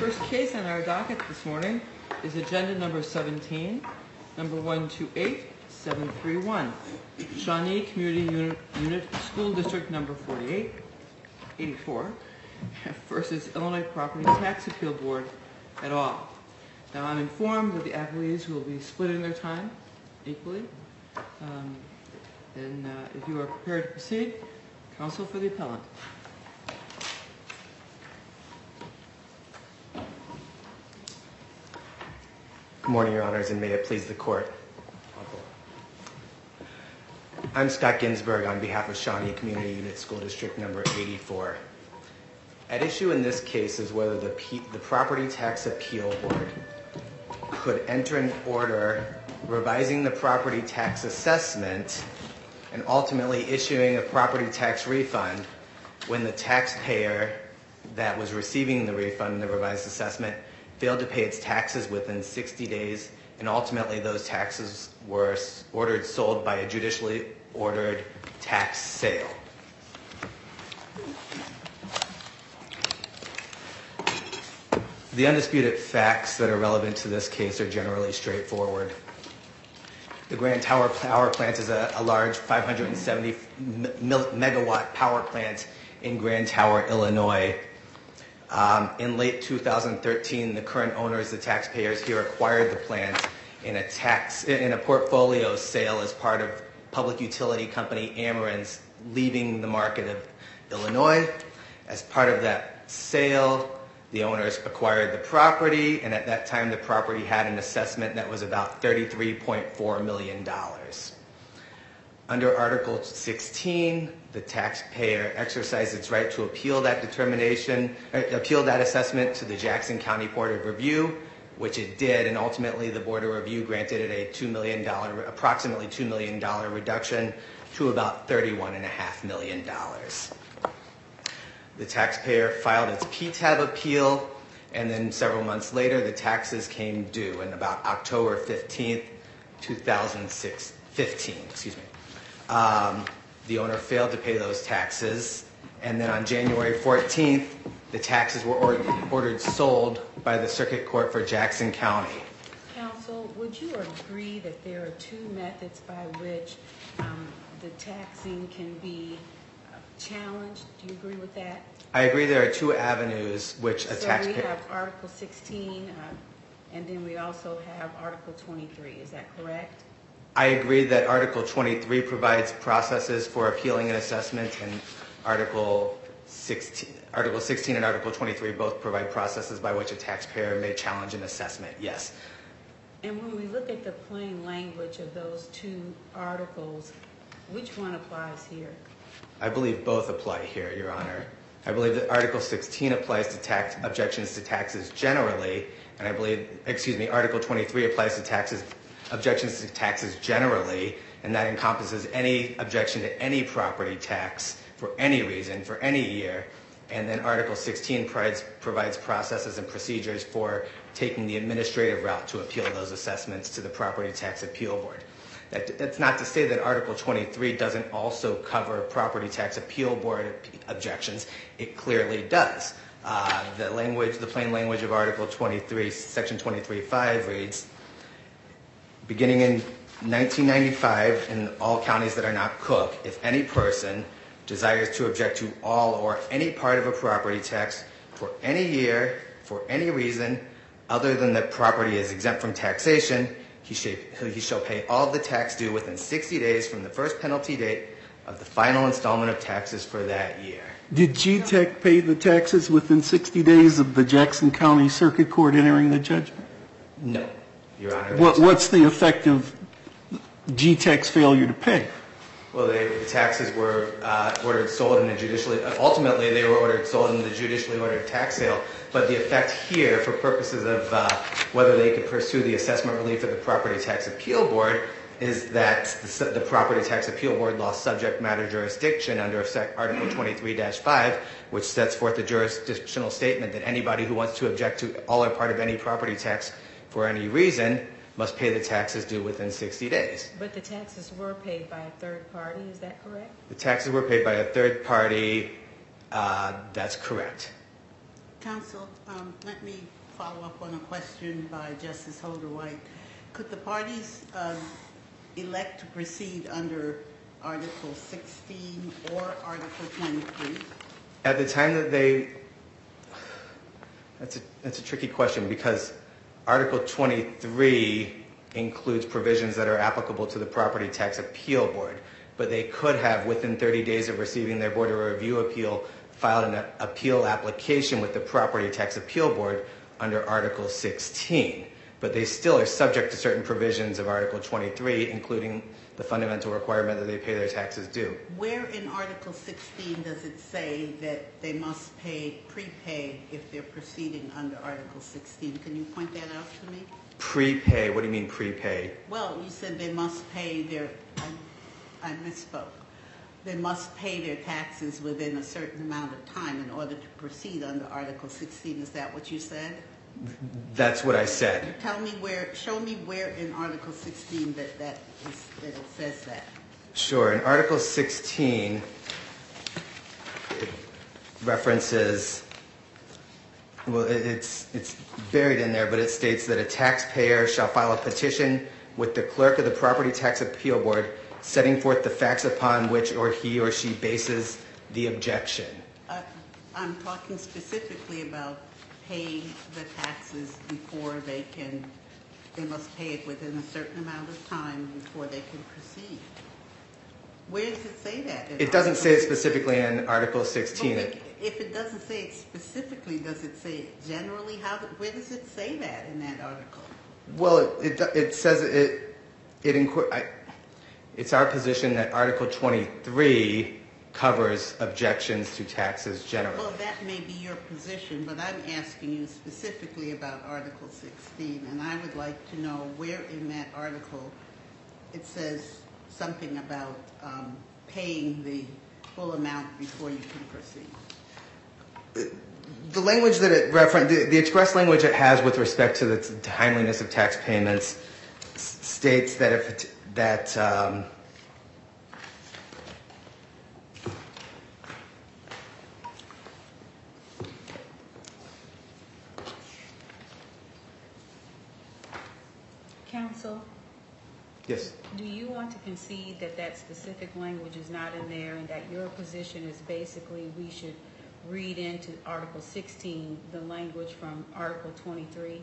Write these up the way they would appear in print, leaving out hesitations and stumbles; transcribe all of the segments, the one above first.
First case on our docket this morning is agenda number 17, number 128731, Shawnee Community Unit School District number 84 versus Illinois Property Tax Appeal Board et al. Now I'm informed that the appellees will be splitting their time equally. If you are prepared to proceed, counsel for the appellant. Good morning, Your Honors, and may it please the Court. I'm Scott Ginsberg on behalf of Shawnee Community Unit School District number 84. At issue in this case is whether the Property Tax Appeal Board could enter an order revising the property tax assessment and ultimately issuing a property tax refund when the taxpayer that was receiving the refund and the revised assessment failed to pay its taxes within 60 days, and ultimately those taxes were ordered sold by a judicially ordered tax sale. The undisputed facts that are relevant to this case are generally straightforward. The Grand Tower Power Plant is a large 570 megawatt power plant in Grand Tower, Illinois. In late 2013, the current owners, the taxpayers here, acquired the plant in a portfolio sale as part of public utility company Ameren's leaving the market of Illinois. As part of that sale, the owners acquired the property, and at that time the property had an assessment that was about $33.4 million. Under Article 16, the taxpayer exercised its right to appeal that assessment to the Jackson County Board of Review, which it did, and ultimately the Board of Review granted it a approximately $2 million reduction to about $31.5 million. The taxpayer filed its PTAB appeal, and then several months later the taxes came due in about October 15th, 2015. The owner failed to pay those taxes, and then on January 14th, the taxes were ordered sold by the Circuit Court for Jackson County. Counsel, would you agree that there are two methods by which the taxing can be challenged? Do you agree with that? I agree there are two avenues which a taxpayer... So we have Article 16, and then we also have Article 23. Is that correct? I agree that Article 23 provides processes for appealing an assessment, and Article 16 and Article 23 both provide processes by which a taxpayer may challenge an assessment, yes. And when we look at the plain language of those two articles, which one applies here? I believe both apply here, Your Honor. I believe that Article 16 applies to objections to taxes generally, and Article 23 applies to objections to taxes generally, and that encompasses any objection to any property tax for any reason, for any year. And then Article 16 provides processes and procedures for taking the administrative route to appeal those assessments to the Property Tax Appeal Board. That's not to say that Article 23 doesn't also cover Property Tax Appeal Board objections. It clearly does. The plain language of Article 23, Section 23.5 reads, beginning in 1995 in all counties that are not Cook, if any person desires to object to all or any part of a property tax for any year, for any reason, other than that property is exempt from taxation, he shall pay all of the tax due within 60 days from the first penalty date of the final installment of taxes for that year. Did GTEC pay the taxes within 60 days of the Jackson County Circuit Court entering the judgment? No, Your Honor. What's the effect of GTEC's failure to pay? Well, the taxes were ordered sold in a ultimately they were ordered sold in the judicially ordered tax sale. But the effect here, for purposes of whether they could pursue the assessment relief of the Property Tax Appeal Board, is that the Property Tax Appeal Board lost subject matter jurisdiction under Article 23-5, which sets forth a jurisdictional statement that anybody who wants to object to all or part of any property tax for any reason must pay the taxes due within 60 days. But the taxes were paid by a third party, is that correct? The taxes were paid by a third party, that's correct. Counsel, let me follow up on a question by Justice Holder White. Could the parties elect to proceed under Article 16 or Article 23? At the time that they, that's a tricky question because Article 23 includes provisions that are applicable to the Property Tax Appeal Board, but they could have, within 30 days of receiving their Board of Review appeal, filed an appeal application with the Property Tax Appeal Board under Article 16. But they still are subject to certain provisions of Article 23, including the fundamental requirement that they pay their taxes due. Where in Article 16 does it say that they must prepay if they're proceeding under Article 16? Can you point that out to me? Prepay? What do you mean prepay? Well, you said they must pay their, I misspoke. They must pay their taxes within a certain amount of time in order to proceed under Article 16. Is that what you said? That's what I said. Tell me where, show me where in Article 16 that it says that. Sure. In Article 16, it references, well, it's buried in there, but it states that a taxpayer shall file a petition with the clerk of the Property Tax Appeal Board setting forth the facts upon which he or she bases the objection. I'm talking specifically about paying the taxes before they must pay it within a certain amount of time before they can proceed. Where does it say that? It doesn't say it specifically in Article 16. If it doesn't say it specifically, does it say it generally? Where does it say that in that article? Well, it says it's our position that Article 23 covers objections to taxes generally. Well, that may be your position, but I'm asking you specifically about Article 16, and I would like to know where in that article it says something about paying the full amount before you can proceed. The language that it referenced, the express language it has with respect to the timeliness of tax payments states that Counsel, yes. do you want to concede that that specific language is not in there and that your position is basically we should read into Article 16 the language from Article 23?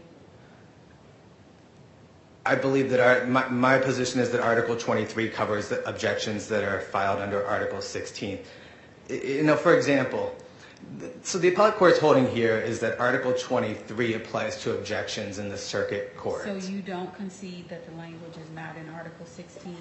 I believe that my position is that Article 23 covers the objections that are filed under Article 16. For example, so the appellate court's holding here is that Article 23 applies to objections in the circuit court. So you don't concede that the language is not in Article 16?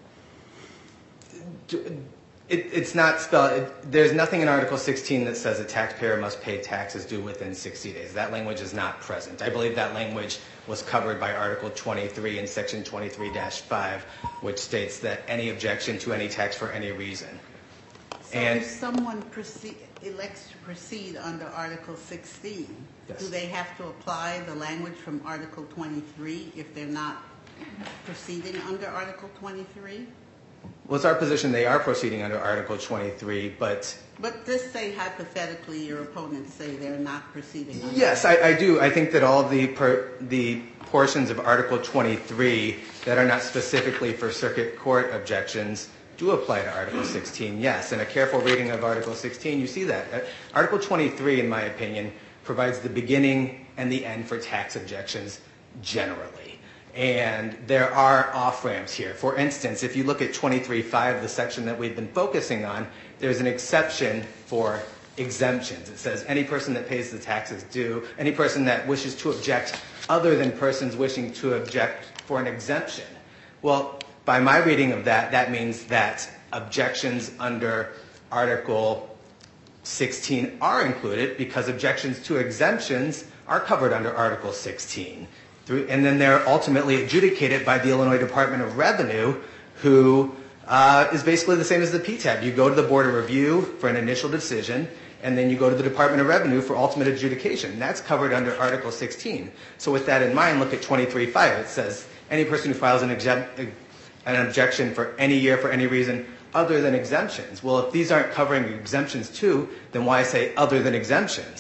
It's not spelled. There's nothing in Article 16 that says a taxpayer must pay taxes due within 60 days. That language is not present. I believe that language was covered by Article 23 in Section 23-5, which states that any objection to any tax for any reason. So if someone elects to proceed under Article 16, yes. Do they have to apply the language from Article 23 if they're not proceeding under Article 23? Well, it's our position they are proceeding under Article 23, but... But just say hypothetically your opponents say they're not proceeding under... Yes, I do. I think that all the portions of Article 23 that are not specifically for circuit court objections do apply to Article 16, yes. In a careful reading of Article 16, you see that. Article 23, in my opinion, provides the beginning and the end for tax objections generally. And there are off-ramps here. For instance, if you look at 23-5, the section that we've been focusing on, there's an exception for exemptions. It says any person that pays the taxes due, any person that wishes to object other than persons wishing to object for an exemption. Well, by my reading of that, that means that objections under Article 16 are included because objections to exemptions are covered under Article 16. And then they're ultimately adjudicated by the Illinois Department of Revenue, who is basically the same as the PTAB. You go to the Board of Review for an initial decision, and then you go to the Department of Revenue for ultimate adjudication. That's covered under Article 16. So with that in mind, look at 23-5. It says any person who files an objection for any year for any reason other than exemptions. Well, if these aren't covering exemptions too, then why say other than exemptions?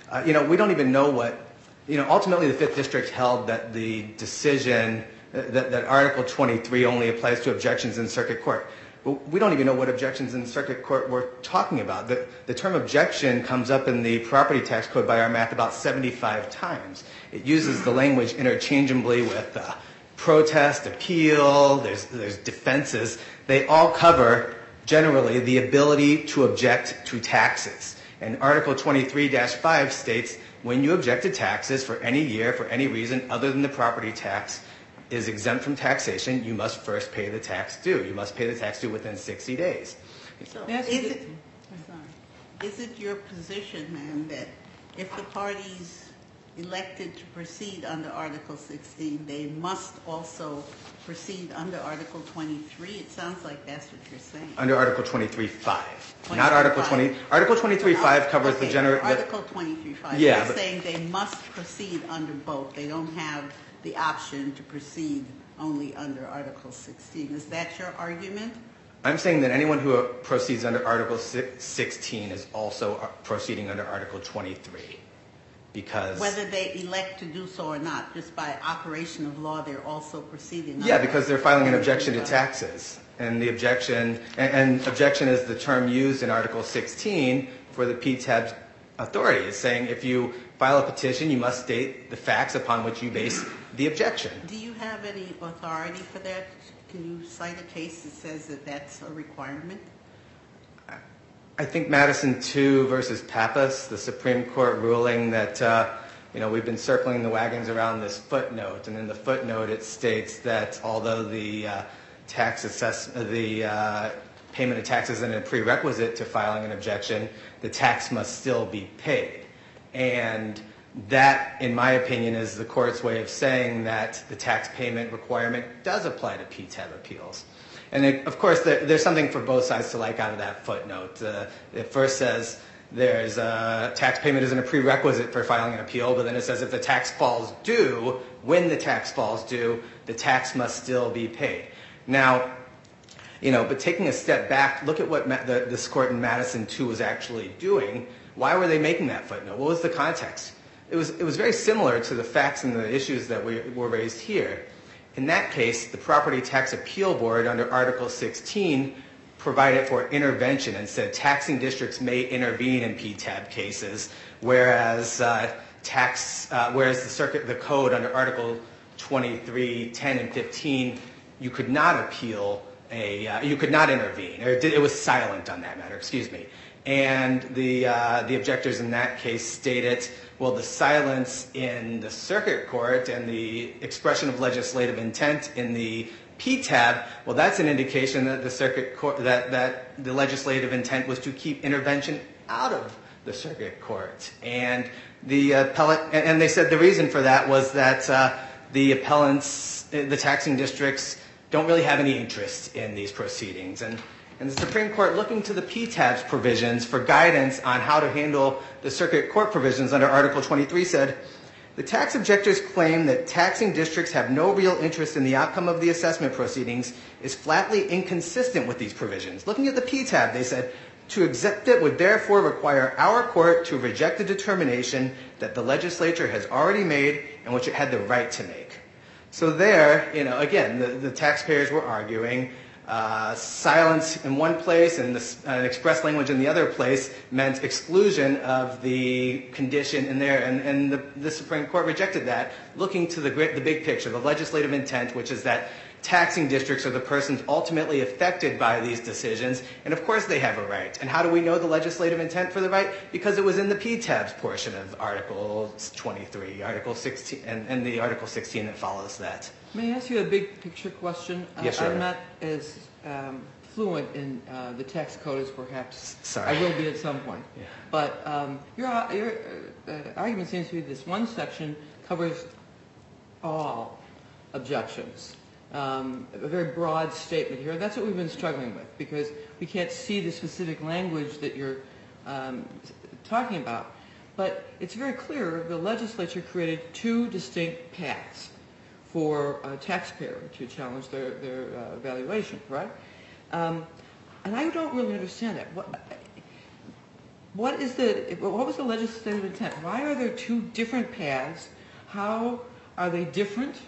We don't even know what, ultimately the 5th District held that the decision, that Article 23 only applies to objections in circuit court. But we don't even know what objections in circuit court we're talking about. The term objection comes up in the property tax code by our math about 75 times. It uses the language interchangeably with protest, appeal, there's defenses. They all cover, generally, the ability to object to taxes. And Article 23-5 states, when you object to taxes for any year, for any reason other than the property tax is exempt from taxation, you must first pay the tax due. You must pay the tax due within 60 days. So Yes, is it your position, then, that if the parties elected to proceed under Article 16, they must also proceed under Article 23? It sounds like that's what you're saying. Under Article 23-5. Not Article 20. Article 23-5 covers the general... Article 23-5. Yeah, They're saying they must proceed under both. They don't have the option to proceed only under Article 16. Is that your argument? I'm saying that anyone who proceeds under Article 16 is also proceeding under Article 23. Because... Whether they elect to do so or not, just by operation of law, they're also proceeding. Yeah, because they're filing an objection to taxes. And the objection, and objection is the term used in Article 16 for the PTAB authority. It's saying if you file a petition, you must state the facts upon which you base the objection. Do you have any authority for that? Can you cite a case that says that that's a requirement? I think Madison 2 versus Pappas, the Supreme Court ruling that, we've been circling the wagons around this footnote. And in the footnote, it states that although the payment of taxes is a prerequisite to filing an objection, the tax must still be paid. And that, in my opinion, is the court's way of saying that the tax payment requirement does apply to PTAB appeals. And of course, there's something for both sides to like out of that footnote. It first says there's tax payment isn't a prerequisite for filing an appeal, but then it says if the tax falls due, when the tax falls due, the tax must still be paid. Now, but taking a step back, look at what this court in Madison 2 was actually doing. Why were they making that footnote? What was the context? It was very similar to the facts and the issues that were raised here. In that case, the Property Tax Appeal Board under Article 16 provided for intervention and said taxing districts may intervene in PTAB cases, whereas the code under Article 23, 10, and 15, you could not intervene, or it was silent on that matter. Excuse me. And the objectors in that case stated, well, the silence in the circuit court and the expression of legislative intent in the PTAB, well, that's an indication that the circuit court, that the legislative intent was to keep intervention out of the circuit court. And they said the reason for that was that the appellants, the taxing districts, don't really have any interest in these proceedings. And the Supreme Court, looking to the PTAB's provisions for guidance on how to handle the circuit court provisions under Article 23, said, the tax objectors claim that taxing districts have no real interest in the outcome of the assessment proceedings is flatly inconsistent with these provisions. Looking at the PTAB, they said, to accept it would therefore require our court to reject the determination that the legislature has already made and which it had the right to make. So there, again, the taxpayers were arguing silence in one place and express language in the other place meant exclusion of the condition in there. And the Supreme Court rejected that, looking to the big picture, the legislative intent, which is that taxing districts are the persons ultimately affected by these decisions. And of course they have a right. And how do we know the legislative intent for the right? Because it was in the PTAB's portion of Article 23, Article 16, and the Article 16 that follows that. May I ask you a big picture question? Yes, sure. I'm not as fluent in the tax code as perhaps Sorry. I will be at some point. Yeah. But your argument seems to be this one section covers all objections. A very broad statement here. That's what we've been struggling with because we can't see the specific language that you're talking about. But it's very clear the legislature created two distinct paths for a taxpayer to challenge their valuation, correct? And I don't really understand that. what was the legislative intent? Why are there two different paths? How are they different?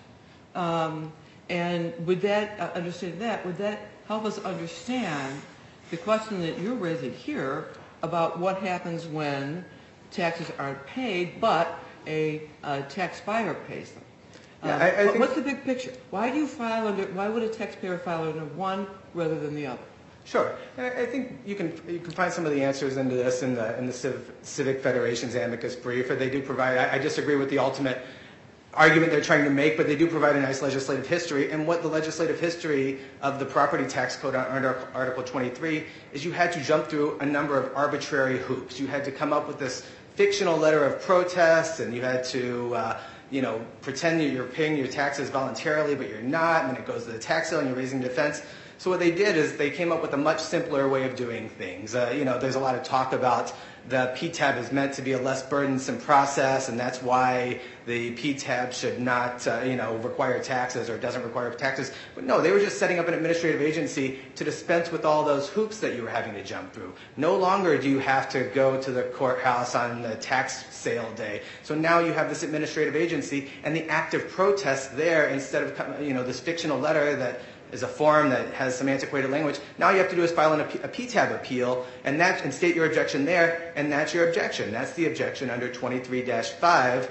And would that, understanding that, would that help us understand the question that you're raising here about what happens when taxes aren't paid, but a tax buyer pays them? What's the big picture? Why would a taxpayer file under one rather than the other? Sure. I think you can find some of the answers into this in the Civic Federation's amicus brief. They do provide. I disagree with the ultimate argument they're trying to make, but they do provide a nice legislative history. And what the legislative history of the property tax code under Article 23 is, you had to jump through a number of arbitrary hoops. You had to come up with this fictional letter of protest, and you had to pretend that you're paying your taxes voluntarily, but you're not, and then it goes to the tax sale and you're raising defense. So what they did is they came up with a much simpler way of doing things. There's a lot of talk about the PTAB is meant to be a less burdensome process, and that's why the PTAB should not, require taxes, or doesn't require taxes. But no, they were just setting up an administrative agency to dispense with all those hoops that you were having to jump through. No longer do you have to go to the courthouse on the tax sale day. So now you have this administrative agency, and the active protest there, instead of this fictional letter that is a form that has some antiquated language. Now you have to do is file a PTAB appeal and state your objection there, and that's your objection. That's the objection under 23-5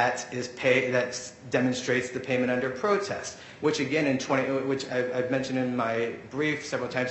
that demonstrates the payment under protest, which again which I've mentioned in my brief several times.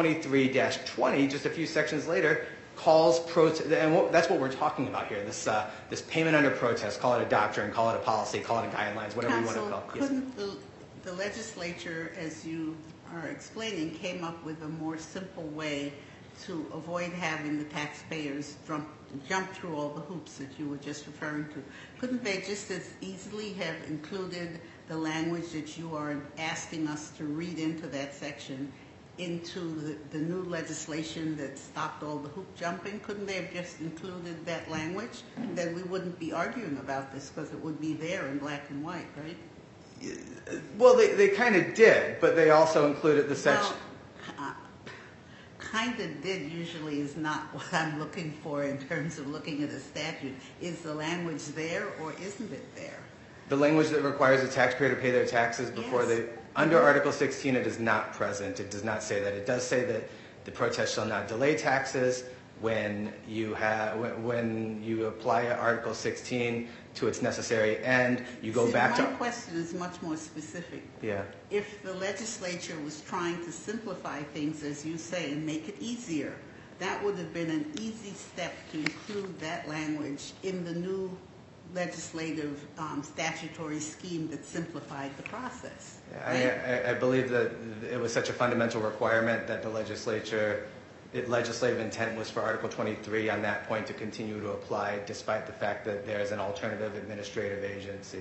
23-20, just a few sections later, calls protest, and that's what we're talking about here. This payment under protest. Call it a doctrine, call it a policy, call it a guidelines, whatever you want to call it. Couldn't the legislature, as you are explaining, came up with a more simple way to avoid having the taxpayers jump through all the hoops that you were just referring to? Couldn't they just as easily have included the language that you are asking us to read into that section into the new legislation that stopped all the hoop jumping? Couldn't they have just included that language? Then we wouldn't be arguing about this, because it would be there in black and white, right? Well, they kind of did, but they also included the section. Well, kind of did usually is not what I'm looking for in terms of looking at a statute. Is the language there, or isn't it there? The language that requires a taxpayer to pay their taxes before under Article 16, it is not present. It does not say that. It does say that the protest shall not delay taxes. When you apply Article 16 to its necessary end, you go back to... My question is much more specific. Yeah. If the legislature was trying to simplify things, as you say, and make it easier, that would have been an easy step to include that language in the new legislative statutory scheme that simplified the process. Right? I believe that it was such a fundamental requirement that the legislative intent was for Article 23 on that point to continue to apply, despite the fact that there is an alternative administrative agency.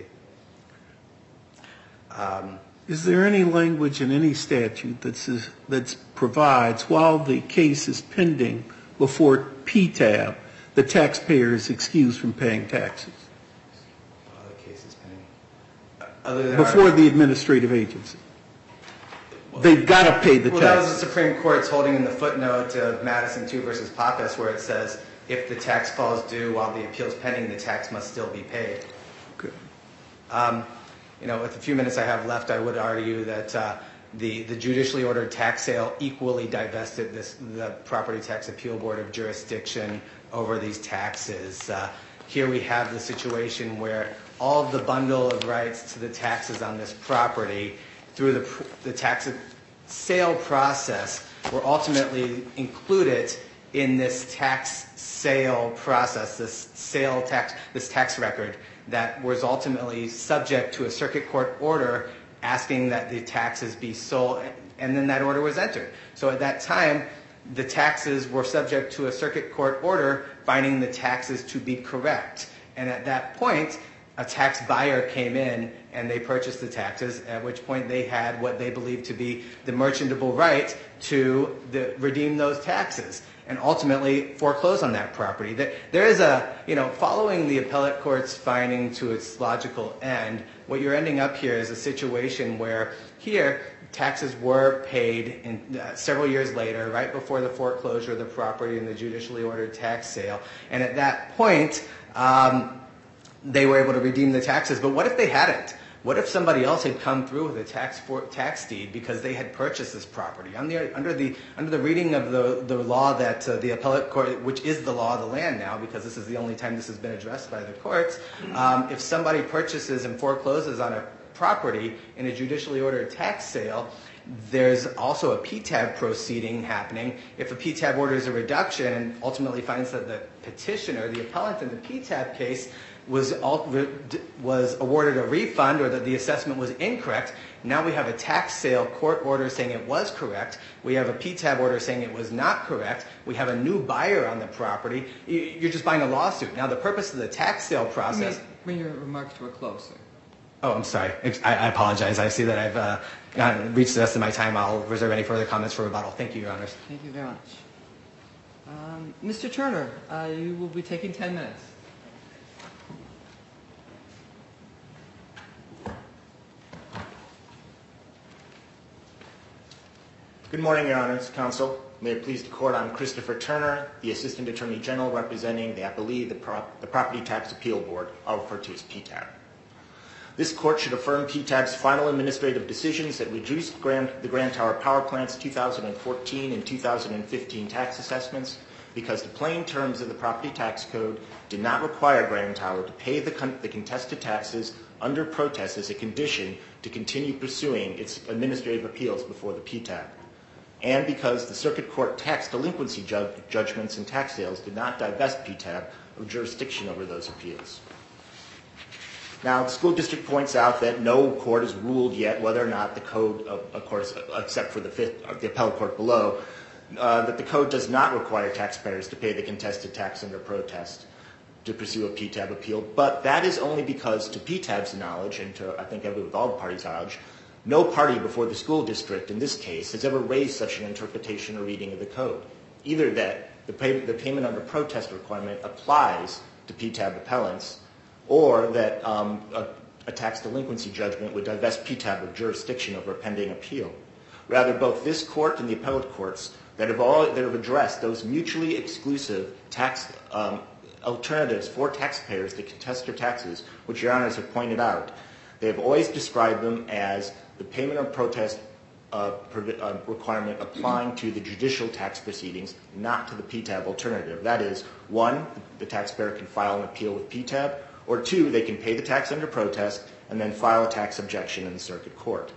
Is there any language in any statute that provides, while the case is pending before PTAB, the taxpayer is excused from paying taxes? While the case is pending. Before the administrative agency. They've got to pay the taxes. Well, that was the Supreme Court's holding in the footnote of Madison 2 versus Pappas, where it says, if the tax falls due while the appeal is pending, the tax must still be paid. Okay. With the few minutes I have left, I would argue that the judicially ordered tax sale equally divested the Property Tax Appeal Board of jurisdiction over these taxes. Here we have the situation where all of the bundle of rights to the taxes on this property through the tax sale process were ultimately included in this tax sale process, this tax record that was ultimately subject to a circuit court order asking that the taxes be sold, and then that order was entered. So at that time, the taxes were subject to a circuit court order finding the taxes to be correct. And at that point, a tax buyer came in and they purchased the taxes, at which point they had what they believed to be the merchantable right to redeem those taxes and ultimately foreclose on that property. There is following the appellate court's finding to its logical end, what you're ending up here is a situation where here taxes were paid several years later, right before the foreclosure of the property and the judicially ordered tax sale. And at that point, they were able to redeem the taxes. But what if they hadn't? What if somebody else had come through with a tax deed because they had purchased this property? Under the reading of the law that the appellate court, which is the law of the land now, because this is the only time this has been addressed by the courts, if somebody purchases and forecloses on a property in a judicially ordered tax sale, there's also a PTAB proceeding happening. If a PTAB orders a reduction and ultimately finds that the petitioner, the appellant in the PTAB case, was awarded a refund or that the assessment was incorrect, now we have a tax sale court order saying it was correct. We have a PTAB order saying it was not correct. We have a new buyer on the property. You're just buying a lawsuit. Now, the purpose of the tax sale process... Bring your remarks to a close, sir. Oh, I'm sorry. I apologize. I see that I've reached the rest of my time. I'll reserve any further comments for rebuttal. Thank you, Your Honors. Thank you very much. Mr. Turner, you will be taking 10 minutes. Good morning, Your Honors, Counsel. May it please the Court, I'm Christopher Turner, the Assistant Attorney General representing the appellee, the Property Tax Appeal Board, I'll refer to as PTAB. This Court should affirm PTAB's final administrative decisions that reduced the Grand Tower Power Plant's 2014 and 2015 tax assessments because the plain terms of the Property Tax Code did not require Grand Tower to pay the contested taxes under protest as a condition to continue pursuing its administrative appeals before the PTAB, and because the Circuit Court tax delinquency judgments and tax sales did not divest PTAB of jurisdiction over those appeals. Now, the school district points out that no court has ruled yet whether or not the code, of course, except for the appellate court below, that the code does not require taxpayers to pay the contested tax under protest to pursue a PTAB appeal, but that is only because, to PTAB's knowledge, and to, I think, all the parties' knowledge, no party before the school district, in this case, has ever raised such an interpretation or reading of the code, either that the payment under protest requirement applies to PTAB appellants, or that a tax delinquency judgment would divest PTAB of jurisdiction over a pending appeal. Rather, both this court and the appellate courts that have addressed those mutually exclusive tax alternatives for taxpayers to contest their taxes, which Your Honors have pointed out, they have always described them as the payment of protest requirement applying to the judicial tax proceedings, not to the PTAB alternative. That is, one, the taxpayer can file an appeal with PTAB, or two, they can pay the tax under protest and then file a tax objection in the circuit court.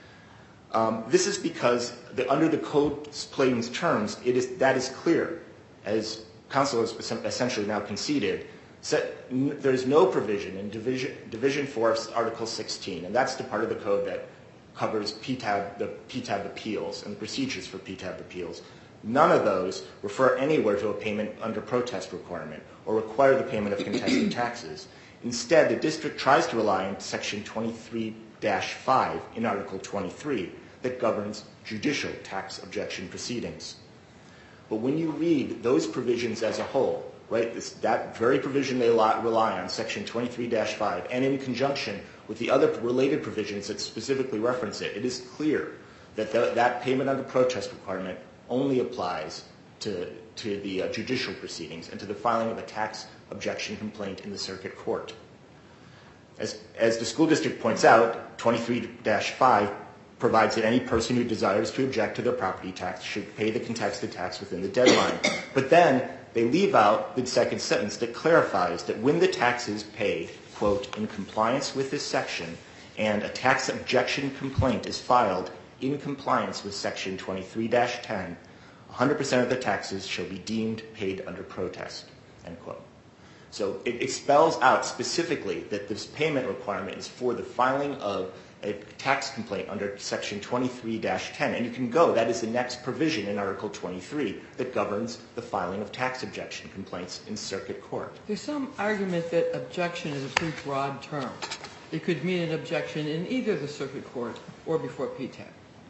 This is because under the code's plain terms, that is clear. As counsel has essentially now conceded, there is no provision in Division 4 of Article 16, and that's the part of the code that covers the PTAB appeals and the procedures for PTAB appeals. None of those refer anywhere to a payment under protest requirement or require the payment of contested taxes. Instead, the district tries to rely on Section 23-5 in Article 23 that governs judicial tax objection proceedings. But when you read those provisions as a whole, right, that very provision they rely on, Section 23-5, and in conjunction with the other related provisions that specifically reference it, it is clear that that payment under protest requirement only applies to the judicial proceedings and to the filing of a tax objection complaint in the circuit court. As the school district points out, 23-5 provides that any person who desires to object to their property tax should pay the contested tax within the deadline. But then they leave out the second sentence that clarifies that when the tax is paid, quote, in compliance with this section, and a tax objection complaint is filed in compliance with Section 23-10, 100% of the taxes shall be deemed paid under protest, end quote. So it spells out specifically that this payment requirement is for the filing of a tax complaint under Section 23-10. And you can go, that is the next provision in Article 23 that governs the filing of tax objection complaints in circuit court. There's some argument that objection is a pretty broad term. It could mean an objection in either the circuit court or before PTAB.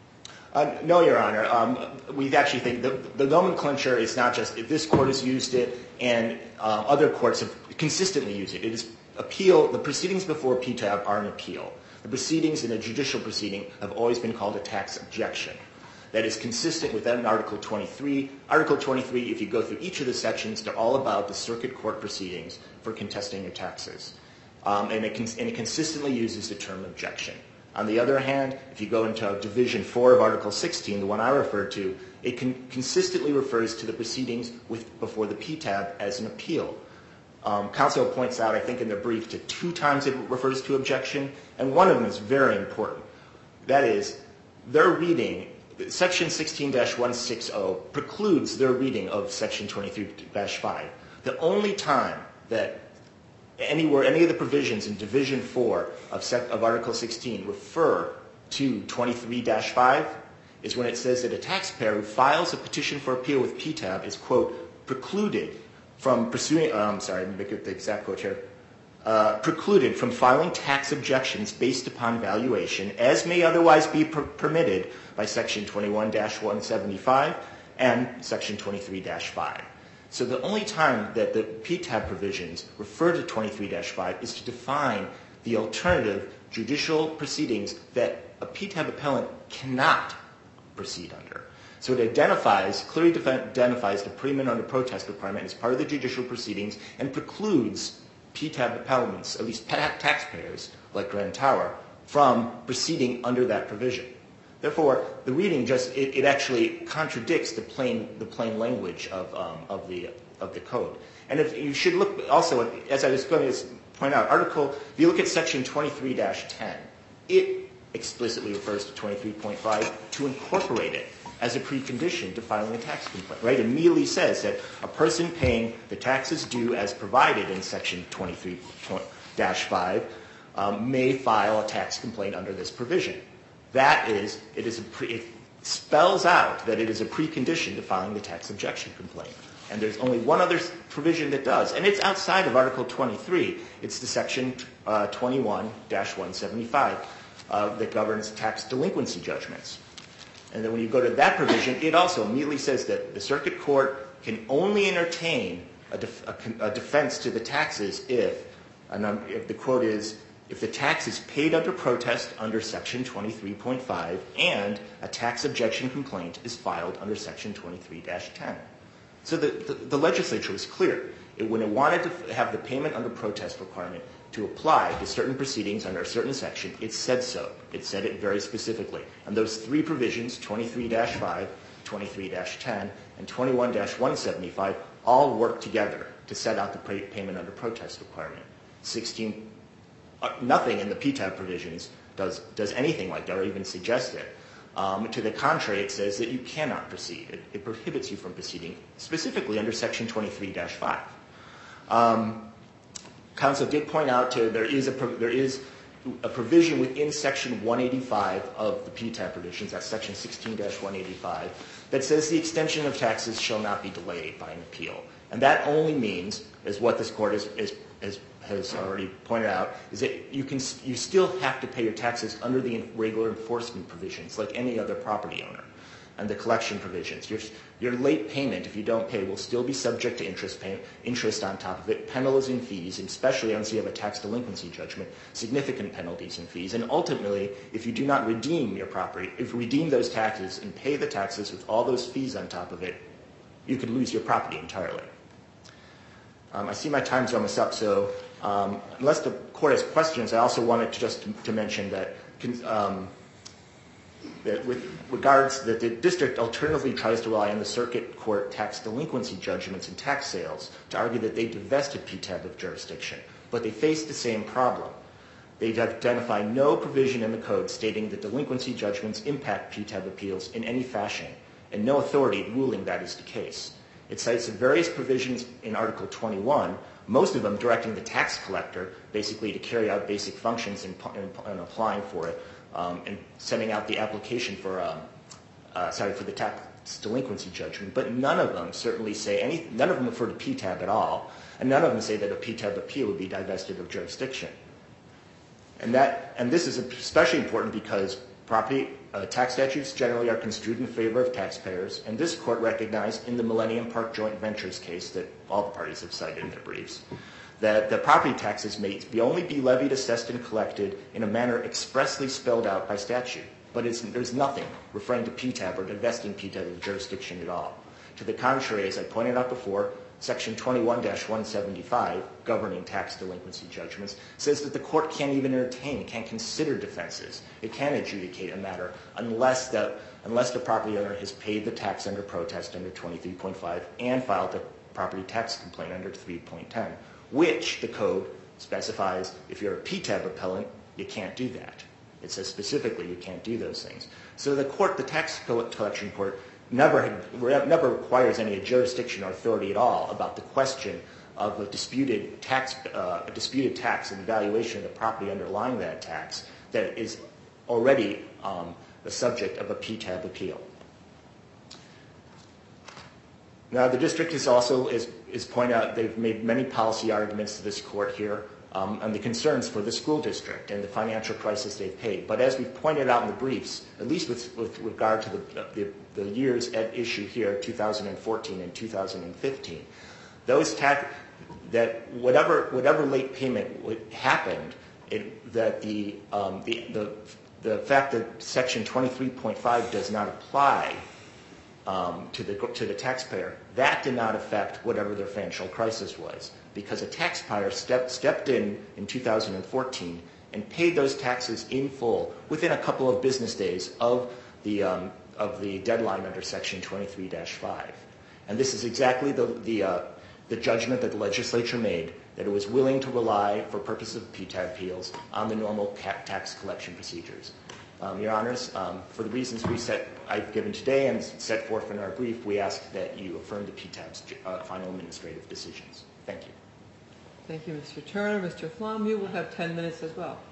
No, Your Honor. We actually think the nomenclature is not just this court has used it and other courts have consistently used it. It is appeal. The proceedings before PTAB are an appeal. The proceedings in a judicial proceeding have always been called a tax objection. That is consistent with that in Article 23. Article 23, if you go through each of the sections, they're all about the circuit court proceedings for contesting your taxes. And it consistently uses the term objection. On the other hand, if you go into Division 4 of Article 16, the one I referred to, it consistently refers to the proceedings before the PTAB as an appeal. Counsel points out, I think in their brief, to 2 times it refers to objection, and one of them is very important. That is, their reading, Section 16-160 precludes their reading of Section 23-5. The only time that any of the provisions in Division 4 of Article 16 refer to 23-5 is when it says that a taxpayer who files a petition for appeal with PTAB is, quote, precluded from pursuing, let me get the exact quote here, precluded from filing tax objections based upon valuation as may otherwise be permitted by Section 21-175 and Section 23-5. So the only time that the PTAB provisions refer to 23-5 is to define the alternative judicial proceedings that a PTAB appellant cannot proceed under. So it clearly identifies the premit under protest requirement as part of the judicial proceedings and precludes PTAB appellants, at least taxpayers like Grand Tower, from proceeding under that provision. Therefore, the reading it actually contradicts the plain language of the code. And if you should look also, as I was going to point out, if you look at Section 23-10, it explicitly refers to 23.5 to incorporate it as a precondition to filing a tax complaint. Right? It immediately says that a person paying the taxes due as provided in Section 23-5 may file a tax complaint under this provision. That is, it spells out that it is a precondition to filing the tax objection complaint. And there's only one other provision that does, and it's outside of Article 23. It's the Section 21-175 that governs tax delinquency judgments. And then when you go to that provision, it also immediately says that the circuit court can only entertain a defense to the taxes if the quote is, if the tax is paid under protest under Section 23.5 and a tax objection complaint is filed under Section 23-10. So the legislature was clear. When it wanted to have the payment under protest requirement to apply to certain proceedings under a certain section, it said so. It said it very specifically. And those 3 provisions, 23-5, 23-10, and 21-175, all work together to set out the payment under protest requirement. Nothing in the PTAB provisions does anything like that or even suggests it. To the contrary, it says that you cannot proceed. It prohibits you from proceeding, specifically under Section 23-5. Counsel did point out there is a provision within Section 185 of the PTAB provisions, that's Section 16-185, that says the extension of taxes shall not be delayed by an appeal. And that only means, as what this Court has already pointed out, is that you still have to pay your taxes under the regular enforcement provisions, like any other property owner, and the collection provisions. Your late payment, if you don't pay, will still be subject to interest on top of it, penalties and fees, especially once you have a tax delinquency judgment, significant penalties and fees. And ultimately, if you do not redeem your property, if you redeem those taxes and pay the taxes with all those fees on top of it, you could lose your property entirely. I see my time's almost up, so unless the Court has questions, I also wanted to mention that with regards that the district alternatively tries to rely on the circuit court tax delinquency judgments and tax sales to argue that they divested PTAB of jurisdiction, but they face the same problem. They identify no provision in the code stating that delinquency judgments impact PTAB appeals in any fashion, and no authority ruling that is the case. It cites various provisions in Article 21, most of them directing the tax collector basically to carry out basic functions and applying for it, and sending out the application for the tax delinquency judgment, but none of them certainly say none of them refer to PTAB at all, and none of them say that a PTAB appeal would be divested of jurisdiction. And this is especially important because property tax statutes generally are construed in favor of taxpayers, and this court recognized in the Millennium Park Joint Ventures case that all the parties have cited in their briefs that the property taxes may only be levied, assessed, and collected in a manner expressly spelled out by statute. But there's nothing referring to PTAB or divesting PTAB of jurisdiction at all. To the contrary, as I pointed out before, Section 21-175, governing tax delinquency judgments, says that the court can't even can't consider defenses. It can't adjudicate a matter unless the property owner has paid the tax under protest under 23.5 and filed the property tax complaint under 3.10, which the code specifies if you're a PTAB appellant, you can't do that. It says specifically you can't do those things. So the tax collection court never requires any jurisdiction or authority at all about the question of a disputed tax and evaluation of the property underlying that tax that is already the subject of a PTAB appeal. Now, the district is also, is pointed out, they've made many policy arguments to this court here on the concerns for the school district and the financial crisis they've paid. But as we've pointed out in the briefs, at least with regard to the years at issue here, 2014 and 2015, whatever late payment happened, that the fact that Section 23.5 does not apply to the taxpayer, that did not affect whatever their financial crisis was, because a taxpayer stepped in 2014 and paid those taxes in full within a couple of business days of the deadline under Section 23-5. And this is exactly the judgment that the legislature made, that it was willing to rely, for purposes of PTAB appeals, on the normal tax collection procedures. Your Honors, for the reasons I've given today and set forth in our brief, we ask that you affirm the PTAB's final administrative decisions. Thank you. Thank you, Mr. Turner. Mr. Flom, you will have 10 minutes as well.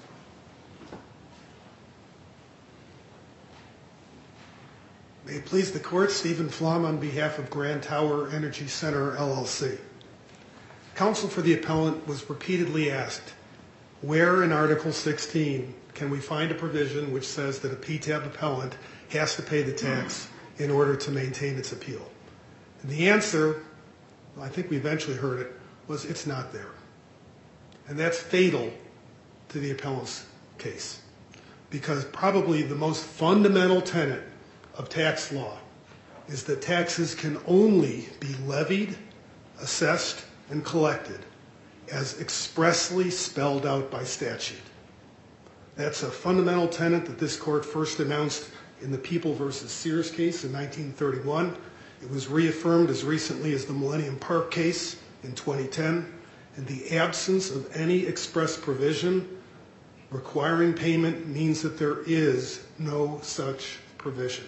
May it please the Court, Stephen Flom on behalf of Grand Tower Energy Center, LLC. Counsel for the appellant was repeatedly asked, where in Article 16 can we find a provision which says that a PTAB appellant has to pay the tax in order to maintain its appeal? And the answer, I think we eventually heard it, was it's not there. And that's fatal to the appellant's case, because probably the most fundamental tenet of tax law is that taxes can only be levied, assessed, and collected as expressly spelled out by statute. That's a fundamental tenet that this Court first announced in the People v. Sears case in 1931. It was reaffirmed as recently as the Millennium Park case in 2010. And the absence of any express provision requiring payment means that there is no such provision.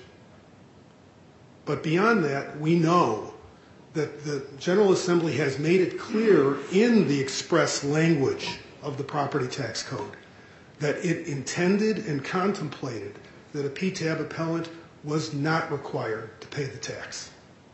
But beyond that, we know that the General Assembly has made it clear in the express language of the Property Tax Code that it intended and contemplated that a PTAB appellant was not required to pay the tax.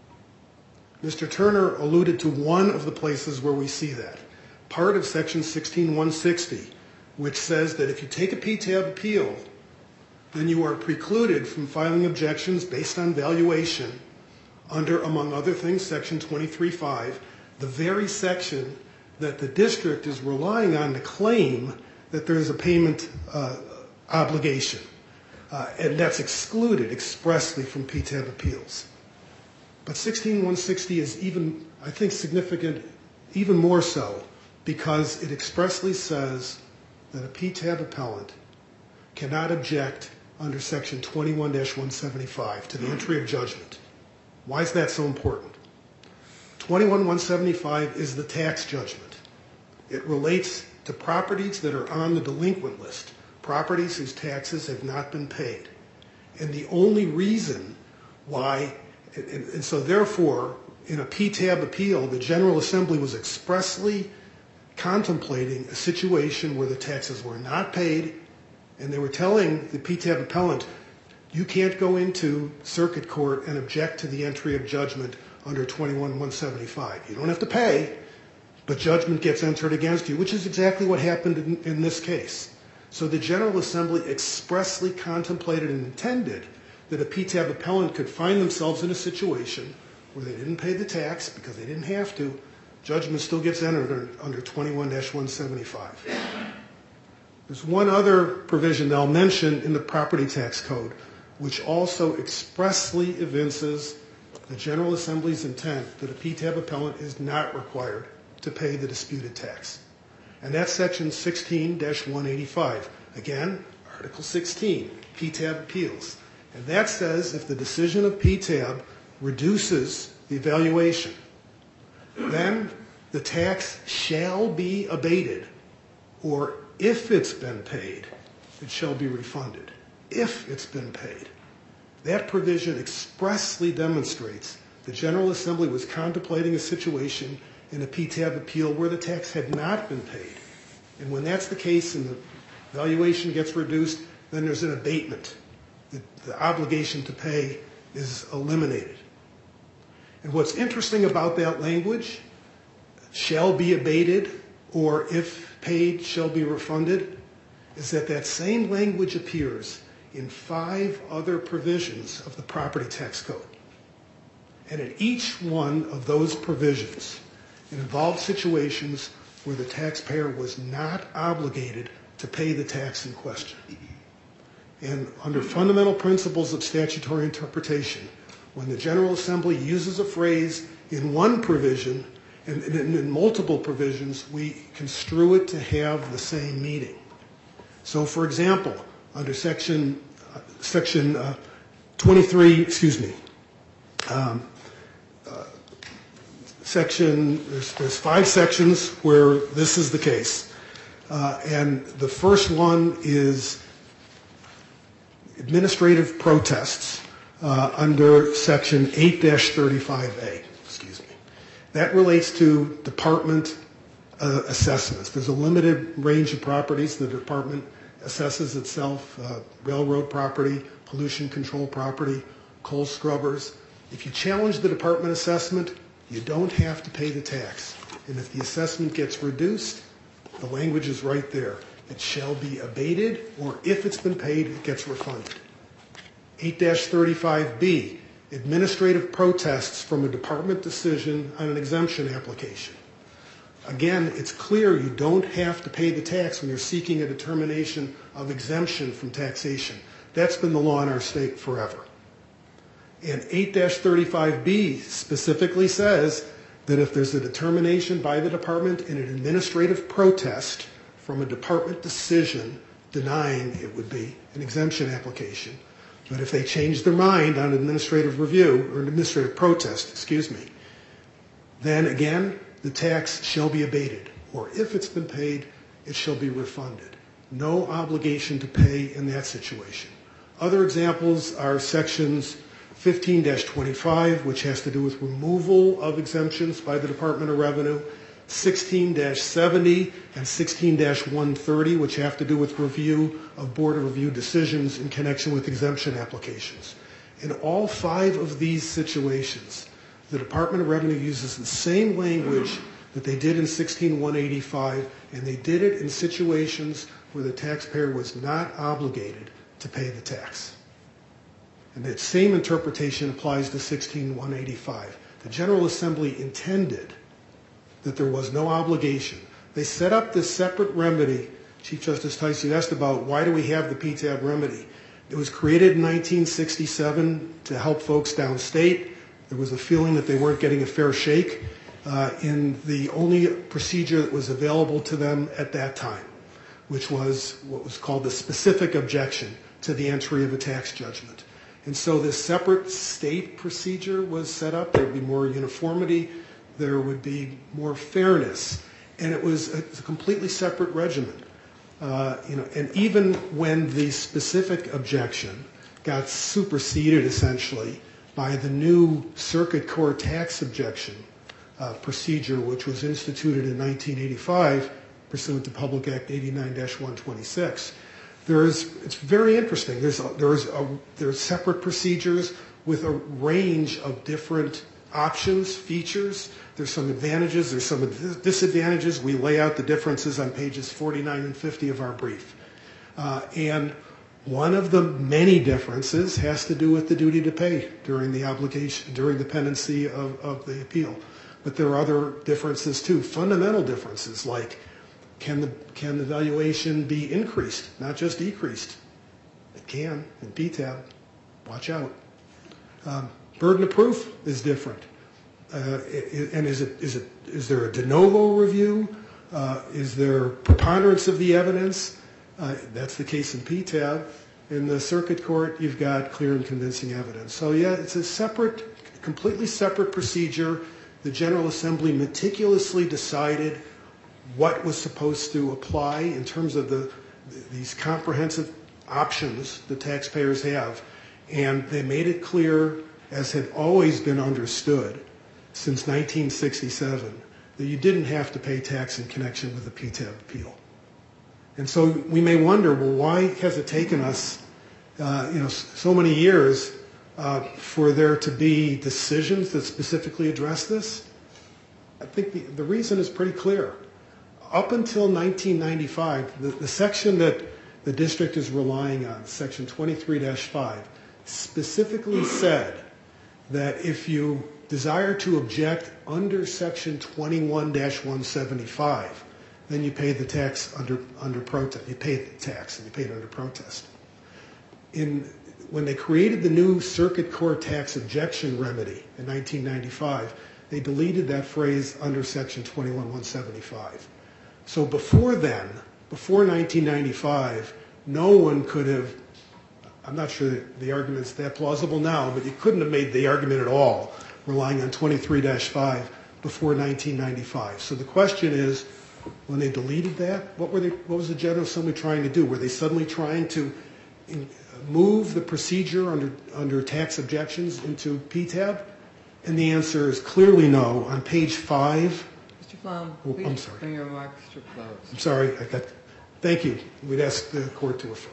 Mr. Turner alluded to one of the places where we see that, part of Section 16-160, which says that if you take a PTAB appeal, then you are precluded from filing objections based on valuation under, among other things, Section 23-5, the very section that the district is relying on to claim that there is a payment obligation. And that's excluded expressly from PTAB appeals. But 16-160 is even, I think, significant, even more so, because it expressly says that a PTAB appellant cannot object under Section 21-175 to the entry of judgment. Why is that so important? 21-175 is the tax judgment. It relates to properties that are on the delinquent list, properties whose taxes have not been paid. And the only reason why, and so therefore, in a PTAB appeal, the General Assembly was expressly contemplating a situation where the taxes were not paid And they were telling the PTAB appellant, you can't go into circuit court and object to the entry of judgment under 21-175. You don't have to pay, but judgment gets entered against you, which is exactly what happened in this case. So the General Assembly expressly contemplated and intended that a PTAB appellant could find themselves in a situation where they didn't pay the tax because they didn't have to. Judgment still gets entered under 21-175. There's one other provision that I'll mention in the property tax code, which also expressly evinces the General Assembly's intent that a PTAB appellant is not required to pay the disputed tax. And that's section 16-185. Again, Article 16, PTAB appeals. And that says if the decision of PTAB reduces the evaluation, then the tax shall be abated, or if it's been paid, it shall be refunded. If it's been paid. That provision expressly demonstrates the General Assembly was contemplating a situation in a PTAB appeal where the tax had not been paid. And when that's the case and the valuation gets reduced, then there's an abatement. The obligation to pay is eliminated. And what's interesting about that language, shall be abated, or if paid, shall be refunded, is that that same language appears in 5 other provisions of the property tax code. And in each one of those provisions, it involved situations where the taxpayer was not obligated to pay the tax in question. And under fundamental principles of statutory interpretation, when the General Assembly uses a phrase in one provision and in multiple provisions, we construe it to have the same meaning. So, for example, under section 23, there's 5 sections where this is the case. And the first one is administrative protests under section 8-35A. That relates to department assessments. There's a limited range of properties the department assesses itself, railroad property, pollution control property, coal scrubbers. If you challenge the department assessment, you don't have to pay the tax. And if the assessment gets reduced, the language is right there. It shall be abated, or if it's been paid, it gets refunded. 8-35B, administrative protests from a department decision on an exemption application. Again, it's clear you don't have to pay the tax when you're seeking a determination of exemption from taxation. That's been the law in our state forever. And 8-35B specifically says that if there's a determination by the department in an administrative protest from a department decision denying it would be an exemption application, but if they change their mind on administrative review, or an administrative protest, then again, the tax shall be abated, or if it's been paid, it shall be refunded. No obligation to pay in that situation. Other examples are sections 15-25, which has to do with removal of exemptions by the Department of Revenue, 16-70 and 16-130, which have to do with review of Board of Review decisions in connection with exemption applications. In all 5 of these situations, the Department of Revenue uses the same language that they did in 16-185, and they did it in situations where the taxpayer was not obligated to pay the tax. And that same interpretation applies to 16-185. The General Assembly intended that there was no obligation. They set up this separate remedy. Chief Justice Tice, you asked about why do we have the PTAB remedy. It was created in 1967 to help folks downstate. There was a feeling that they weren't getting a fair shake in the only procedure that was available to them at that time, which was what was called the specific objection to the entry of a tax judgment. And so this separate state procedure was set up. There would be more uniformity. There would be more fairness. And it was a completely separate regimen. And even when the specific objection got superseded, essentially, by the new circuit court tax objection procedure, which was instituted in 1985, pursuant to Public Act 89-126, It's very interesting. There's separate procedures with a range of different options, features. There's some advantages, there's some disadvantages. We lay out the differences on pages 49 and 50 of our brief. And one of the many differences has to do with the duty to pay during the pendency of the appeal. But there are other differences too, fundamental differences, like can the valuation be increased, not just decreased? It can in PTAB. Watch out. Burden of proof is different. And is there a de novo review? Is there preponderance of the evidence? That's the case in PTAB. In the circuit court, you've got clear and convincing evidence. So yeah, it's a completely separate procedure. The General Assembly meticulously decided what was supposed to apply in terms of these comprehensive options the taxpayers have. And they made it clear, as had always been understood since 1967, that you didn't have to pay tax in connection with the PTAB appeal. And so we may wonder, well, why has it taken us so many years for there to be decisions that specifically address this? I think the reason is pretty clear. Up until 1995, the section that the district is relying on, section 23-5, specifically said that if you desire to object under section 21-175, then you pay the tax under protest. You pay the tax and you pay it under protest. When they created the new circuit court tax objection remedy in 1995, they deleted that phrase under section 21-175. So before then, before 1995, no one could have, I'm not sure that the argument's that plausible now, but you couldn't have made the argument at all relying on 23-5 before 1995. So the question is, when they deleted that, what was the General Assembly trying to do? Were they suddenly trying to move the procedure under tax objections into PTAB? And the answer is clearly no. On page 5. Mr. Flom, I'm please sorry. bring your remarks to a close. I'm sorry. Thank you. We'd ask the court to affirm.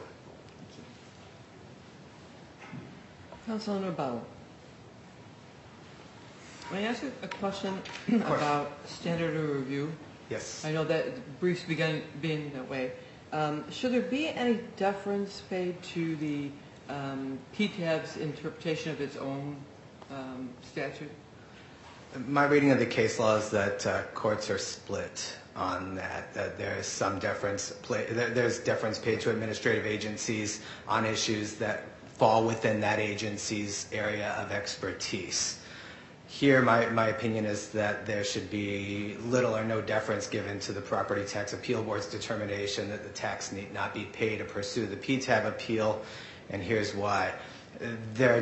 Councilor Norbello. May I ask you a question about standard of review? Yes. I know that briefs began being that way. Should there be any deference paid to the PTAB's interpretation of its own statute? My reading of the case law is that courts are split on that there is some deference. There's deference paid to administrative agencies on issues that fall within that agency's area of expertise. Here, my opinion is that there should be little or no deference given to the Property Tax Appeal Board's determination that the tax need not be paid to pursue the PTAB appeal, and here's why. Their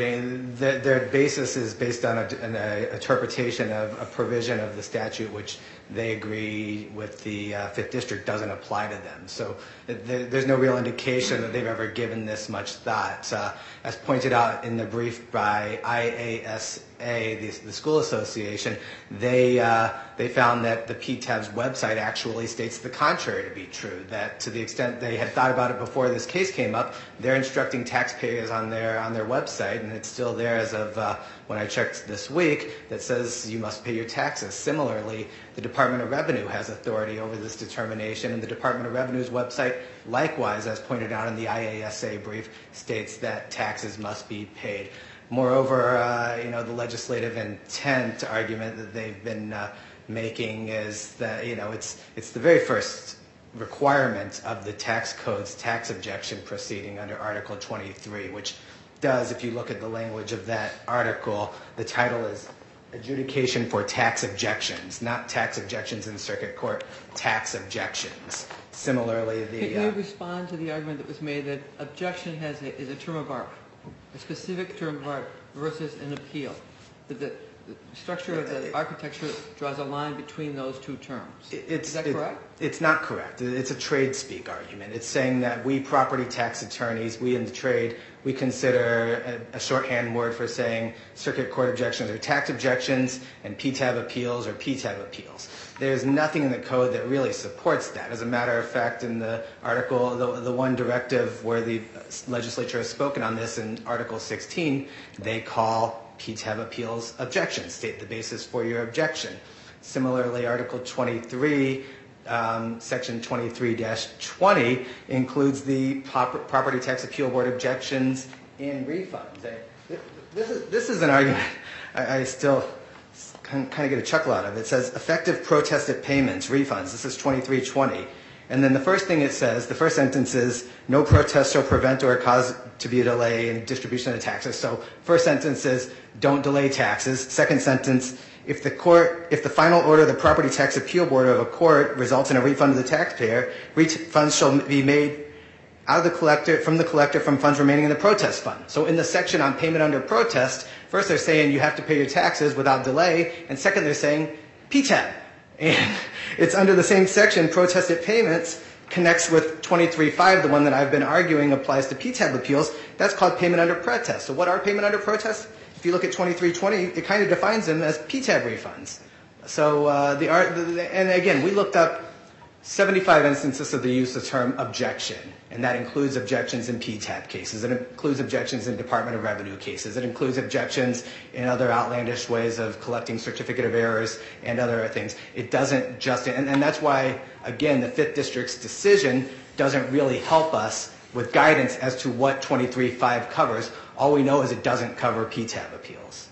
basis is based on an interpretation of a provision of the statute which they agree with the 5th District doesn't apply to them. So there's no real indication that they've ever given this much thought. As pointed out in the brief by IASA, the school association, they found that the PTAB's website actually states the contrary to be true, that to the extent they had thought about it before this case came up, they're instructing taxpayers on their website, and it's still there as of when I checked this week, that says you must pay your taxes. Similarly, the Department of Revenue has authority over this determination, and the Department of Revenue's website, likewise, as pointed out in the IASA brief, states that taxes must be paid. Moreover, the legislative intent argument that they've been making is that it's the very first requirement of the tax code's tax objection proceeding under Article 23, which does, if you look at the language of that article, the title is Adjudication for Tax Objections, not tax objections in circuit court, tax objections. Similarly, Can you respond to the argument that was made that objection is a term of art, a specific term of art versus an appeal? That the structure of the architecture draws a line between those two terms. Is that correct? It's not correct. It's a trade speak argument. It's saying that we property tax attorneys, we in the trade, we consider a shorthand word for saying circuit court objections are tax objections and PTAB appeals are PTAB appeals. there's nothing in the code that really supports that. As a matter of fact, in the article, the one directive where the legislature has spoken on this in Article 16, they call PTAB appeals objections, state the basis for your objection. Similarly, Article 23, Section 23-20 includes the property tax appeal board objections in refunds. This is an argument I still kind of get a chuckle out of. It says effective protested payments, refunds. This is 23-20. And then the first thing it says, the first sentence is, no protest shall prevent or cause to be a delay in distribution of taxes. So first sentence is, don't delay taxes. Second sentence, if the final order of the property tax appeal board of a court results in a refund to the taxpayer, refunds shall be made out of the collector from funds remaining in the protest fund. So in the section on payment under protest, first they're saying you have to pay your taxes without delay, and second they're saying PTAB. And it's under the same section, protested payments connects with 23-5, the one that I've been arguing applies to PTAB appeals. That's called payment under protest. So what are payment under protest? If you look at 23-20, it kind of defines them as PTAB refunds. So and again, we looked up 75 instances of the use of the term objection, and that includes objections in PTAB cases. It includes objections in Department of Revenue cases. It includes objections in other outlandish ways of collecting certificate of errors and other things. It doesn't just, and that's why, again, the 5th District's decision doesn't really help us with guidance as to what 23-5 covers. All we know is it doesn't cover PTAB appeals.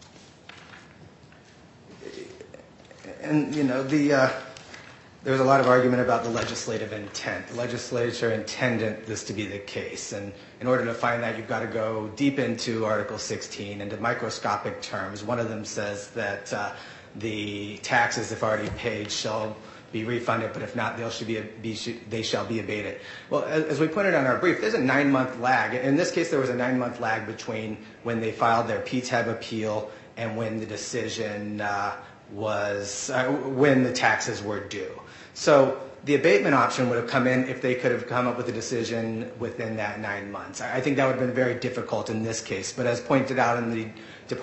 And, you know, there was a lot of argument about the legislative intent. The legislature intended this to be the case. And in order to find that, you've got to go deep into Article 16 into microscopic terms. One of them says that the taxes, if already paid, shall be refunded, but if not, they shall be abated. Well, as we pointed out in our brief, there's a 9-month lag. In this case, there was a 9-month lag between when they filed their PTAB appeal and when the decision when the taxes were due. So the abatement option would have come in if they could have come up with a decision within that 9 months. I think that would have been very difficult in this case. But as pointed out in the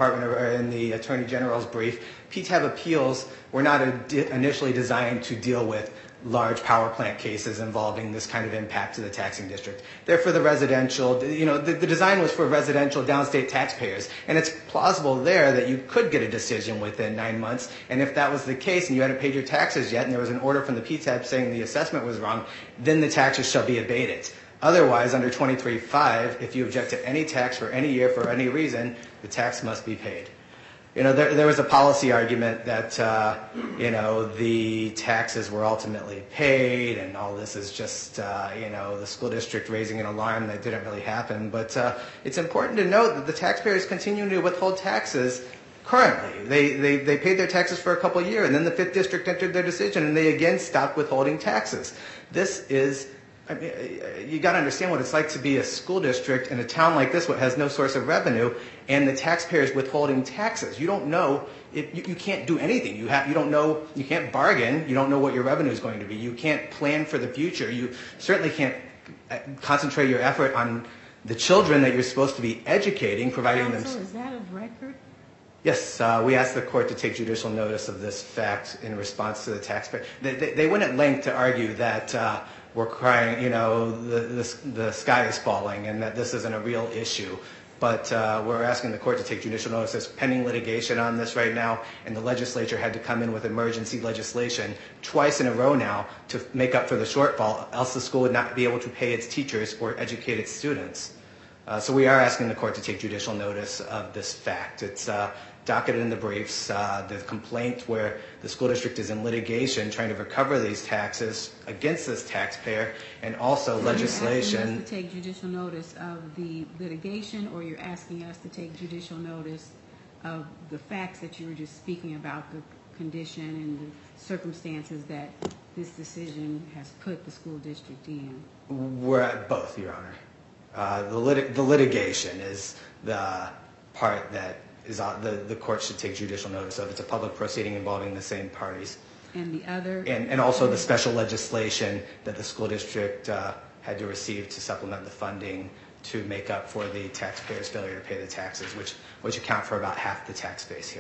in the Attorney General's brief, PTAB appeals were not initially designed to deal with large power plant cases involving this kind of impact to the taxing district. They're for the residential, you know, the design was for residential downstate taxpayers. And it's plausible there that you could get a decision within 9 months. And if that was the case and you hadn't paid your taxes yet and there was an order from the PTAB saying the assessment was wrong, then the taxes shall be abated. Otherwise, under 23-5, if you object to any tax for any year for any reason, the tax must be paid. You know, there was a policy argument that, you know, the taxes were ultimately paid and all this is just, you know, the school district raising an alarm that didn't really happen. But it's important to note that the taxpayers continue to withhold taxes currently. They paid their taxes for a couple of years and then the 5th District entered their decision and they again stopped withholding taxes. This is, I mean, you got to understand what it's like to be a school district in a town like this that has no source of revenue, and the taxpayers withholding taxes. You don't know, you can't do anything. You don't know, you can't bargain. You don't know what your revenue is going to be. You can't plan for the future. You certainly can't concentrate your effort on the children that you're supposed to be educating, providing them. Counsel, is that of record? Yes, we asked the court to take judicial notice of this fact in response to the taxpayer. They went at length to argue that we're crying, you know, the sky is falling and that this isn't a real issue. But we're asking the court to take judicial notice. There's pending litigation on this right now, and the legislature had to come in with emergency legislation twice in a row now to make up for the shortfall, else the school would not be able to pay its teachers or educate its students. So we are asking the court to take judicial notice of this fact. It's docketed in the briefs. The complaint where the school district is in litigation trying to recover these taxes against this taxpayer, and also legislation. You're asking us to take judicial notice of the litigation, or you're asking us to take judicial notice of the facts that you were just speaking about, the condition and the circumstances that this decision has put the school district in? We're at both, Your Honor. The litigation is the part that is the court should take judicial notice of. It's a public proceeding involving the same parties. And the other? And also the special legislation that the school district had to receive to supplement the funding to make up for the taxpayers' failure to pay the taxes, which account for about half the tax base here.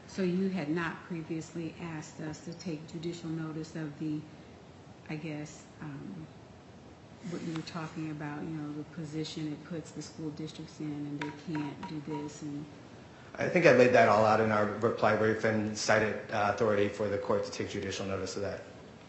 So you had not previously asked us to take judicial notice of the, I guess, what you were talking about, the position it puts the school districts in, and they can't do this. And I think I laid that all out in our reply brief and cited authority for the court to take judicial notice of that.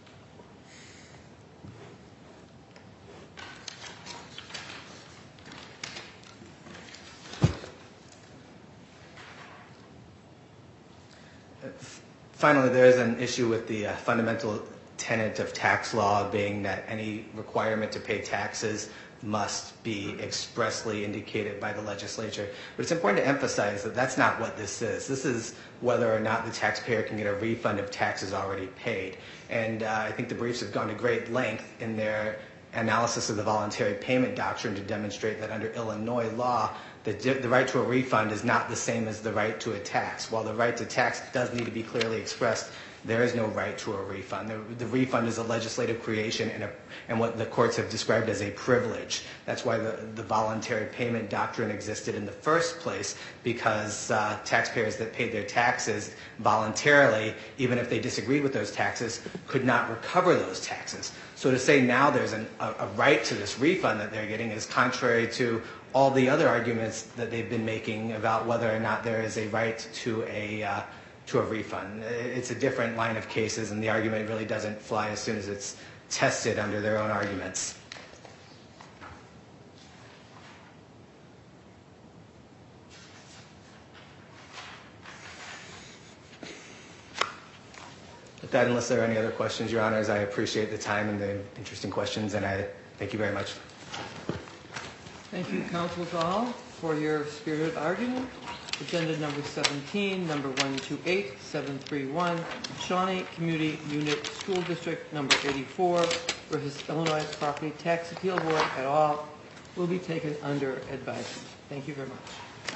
Finally, there is an issue with the fundamental tenet of tax law being that any requirement to pay taxes must be expressly indicated by the legislature. But it's important to emphasize that that's not what this is. This is whether or not the taxpayer can get a refund of taxes already paid. And I think the briefs have gone to great length in their analysis of the voluntary payment doctrine to demonstrate that under Illinois law, the right to a refund is not the same as the right to a tax. While the right to tax does need to be clearly expressed, there is no right to a refund. The refund is a legislative creation and what the courts have described as a privilege. That's why the voluntary payment doctrine existed in the first place, because taxpayers that paid their taxes voluntarily, even if they disagreed with those taxes, could not recover those taxes. So to say now there's a right to this refund that they're getting is contrary to all the other arguments that they've been making about whether or not there is a right to a refund. It's a different line of cases, and the argument really doesn't fly as soon as it's tested under their own arguments. With that, unless there are any other questions, Your Honors, I appreciate the time and the interesting questions, and I thank you very much. Thank you, counsels all, for your spirited argument. Agenda number 17, number 128731, Shawnee Community Unit School District number 84 versus Illinois Property Tax Appeal Board et al. will be taken under advisement. Thank you very much.